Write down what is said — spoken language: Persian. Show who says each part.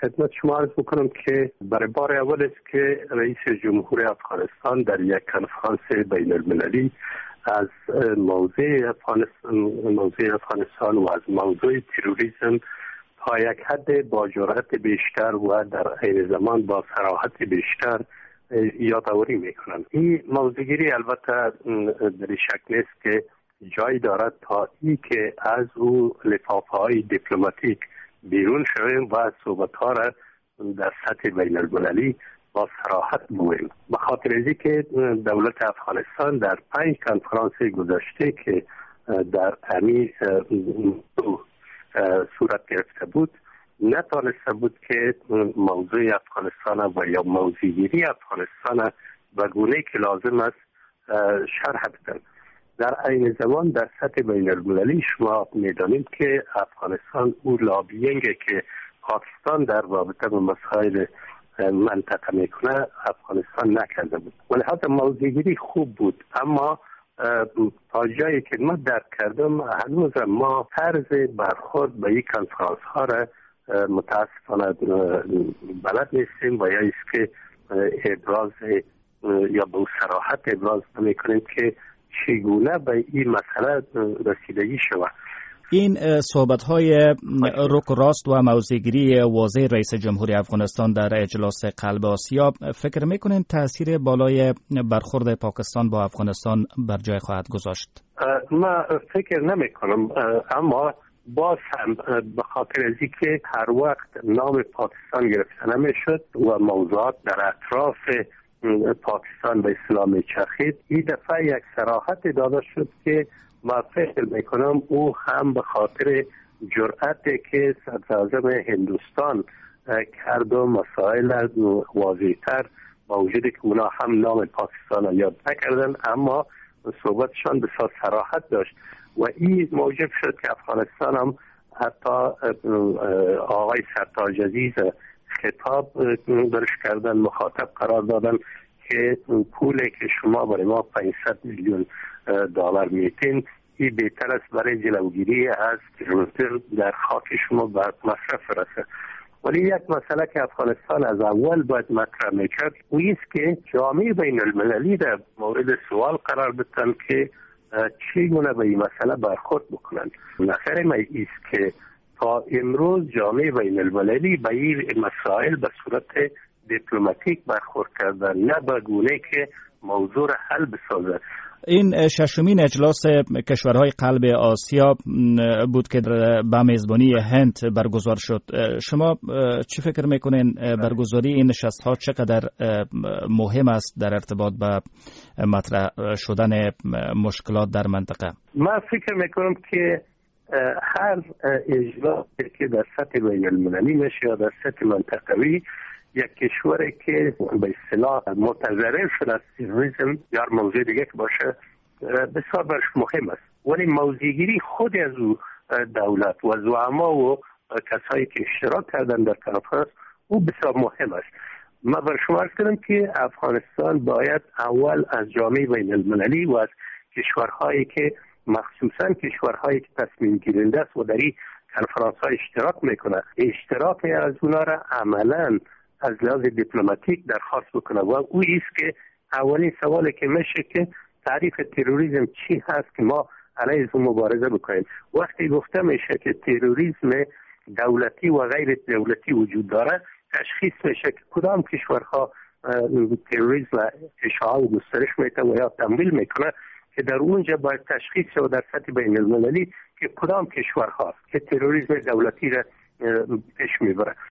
Speaker 1: خدمت شما عرض بکنم که برای بار اول است که رئیس جمهور افغانستان در یک کنفرانس بین المللی از موضوع افغانستان و از موضوع تروریسم تا یک حد با جرأت بیشتر و در عین زمان با صراحت بیشتر یادآوری میکنند. این موضوعگیری البته در شکل است که جای دارد تا ای که از او لفافه‌های دیپلماتیک بیرون شویم و صحبت‌ها را در سطح بین المللی با صراحت بگوییم. به خاطر ازی که دولت افغانستان در 5 کنفرانس گذشته که در امی صورت گرفته بود نتوانسته بود که موضوع افغانستان و یا موضوعگیری افغانستان به گونه‌ای که لازم است شرح بدن. در عین زمان در سطح بین المللی شما می‌دانید که افغانستان او لابینگ که پاکستان در رابطه با مسائل منطقه میکنه افغانستان نکرده بود. ولی حتی موضوعگیری خوب بود، اما تا جایی که من درک کردم هنوز ما طرز برخورد به این کنفرانس ها را متاسفانه بلد نیستیم و یا است که ابراز یا به صراحت ابراز نمی‌کنیم که چگونه به این مسئله رسیدگی شود.
Speaker 2: این صحبت‌های رک راست و موضع‌گیری واضح رئیس جمهوری افغانستان در اجلاس قلب آسیا فکر می‌کنین تاثیر بالای برخورد پاکستان با افغانستان بر جای خواهد گذاشت؟
Speaker 1: من فکر نمی‌کنم، اما باز هم به خاطر از اینکه هر وقت نام پاکستان گرفته نمی‌شد و موضوعات در اطراف پاکستان به اسلام چرخید، این دفعه یک صراحت داده شد که ما فکر میکنم او هم به خاطر جرأتی که صدراعظم هندوستان کرد و مسائل واضح‌تر با وجودی که اونا هم نام پاکستان یاد نکردن اما صحبتشان بسیار صراحت داشت و این موجب شد که افغانستان هم حتی آقای سرتاج عزیز خطاب برش کردن، مخاطب قرار دادن که پولی که شما برای ما 500 میلیون دلار میتین این بهتر است برای جلوگیری از تروریسم در خاک شما به مصرف برسه. ولی یک مسئله که افغانستان از اول باید مطرح میکرد او است که جامعه بین المللی در مورد سوال قرار بدن که چگونه به این مسئله برخورد بکنند. نظر من است که تا امروز جامعه بین المللی به این مسائل به صورت دیپلماتیک برخورد کردن، نه به گونه‌ای که موضوع را حل بسازه.
Speaker 2: این ششمین اجلاس کشورهای قلب آسیا بود که با میزبانی هند برگزار شد. شما چی فکر میکنین برگزاری این نشست‌ها چقدر مهم است در ارتباط با مطرح شدن مشکلات در منطقه؟
Speaker 1: من فکر میکنم که هر اجلاسی که در سطح بین المللی میشه یا در سطح منطقوی یک کشوری که به اصطلاح متضرر شده از تروریسم یا موضوع دیگه که باشه بسیار برش مهم است. ولی موضوعگیری خود از او دولت و زعما و کسایی که اشتراک کردن در کنفرانس او بسیار مهم است. من بر شما عرض کنم که افغانستان باید اول از جامعه بین المللی و از کشورهایی که مخصوصا کشورهایی که تصمیم گیرنده است و در این کنفرانس ها اشتراک میکنه اشتراک از اونا را عملاً از لحاظ دیپلماتیک درخواست بکنه و او است که اولین سوالی که میشه که تعریف تروریسم چی هست که ما علیه اون مبارزه بکنیم. وقتی گفته میشه که تروریسم دولتی و غیر دولتی وجود داره تشخیص میشه که کدام کشورها تروریسم اشاعه و گسترش میده و یا تمویل میکنه که در اونجا باید تشخیص شود در سطح بین المللی که کدام کشورها که تروریسم دولتی را پیش میبره.